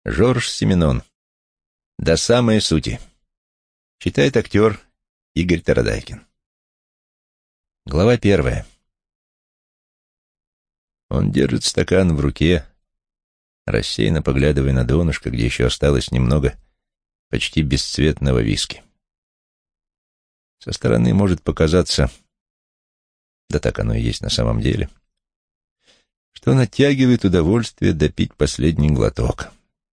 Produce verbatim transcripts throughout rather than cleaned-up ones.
Жорж Сименон. До самой сути. Читает актер Игорь Тарадайкин. Глава первая. Он держит стакан в руке, рассеянно поглядывая на донышко, где еще осталось немного почти бесцветного виски. Со стороны может показаться, да так оно и есть на самом деле, что он оттягивает удовольствие допить последний глоток.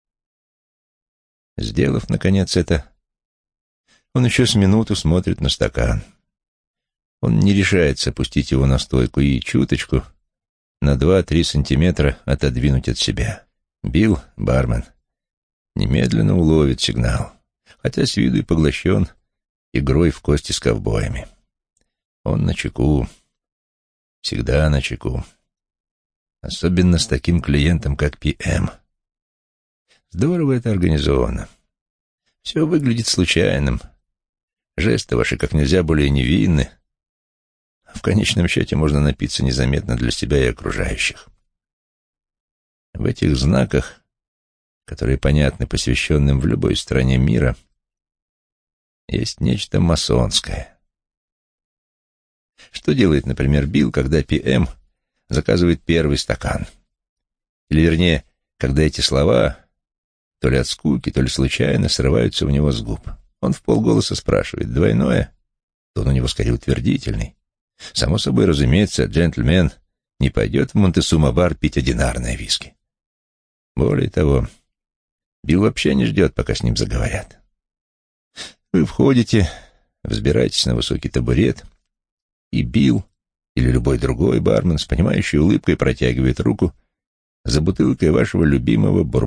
Сделав, наконец, это, он еще с минуту смотрит на стакан. Он не решается опустить его на стойку и чуточку на два-три сантиметра отодвинуть от себя. Билл, бармен, немедленно уловит сигнал, хотя с виду и поглощен игрой в кости с ковбоями. Он начеку, всегда начеку. Особенно с таким клиентом, как Пи Эм. Здорово это организовано. Все выглядит случайным. Жесты ваши как нельзя более невинны. В конечном счете можно напиться незаметно для себя и окружающих. В этих знаках, которые понятны посвященным в любой стране мира, есть нечто масонское. Что делает, например, Билл, когда Пи Эм заказывает первый стакан? Или, вернее, когда эти слова, то ли от скуки, то ли случайно, срываются у него с губ. Он вполголоса спрашивает: «Двойное?» Тон у него скорее утвердительный. Само собой, разумеется, джентльмен не пойдет в Монтесума-бар пить одинарное виски. Более того, Билл вообще не ждет, пока с ним заговорят. Вы входите, взбираетесь на высокий табурет, и Билл или любой другой бармен с понимающей улыбкой протягивает руку за бутылкой вашего любимого бурбона.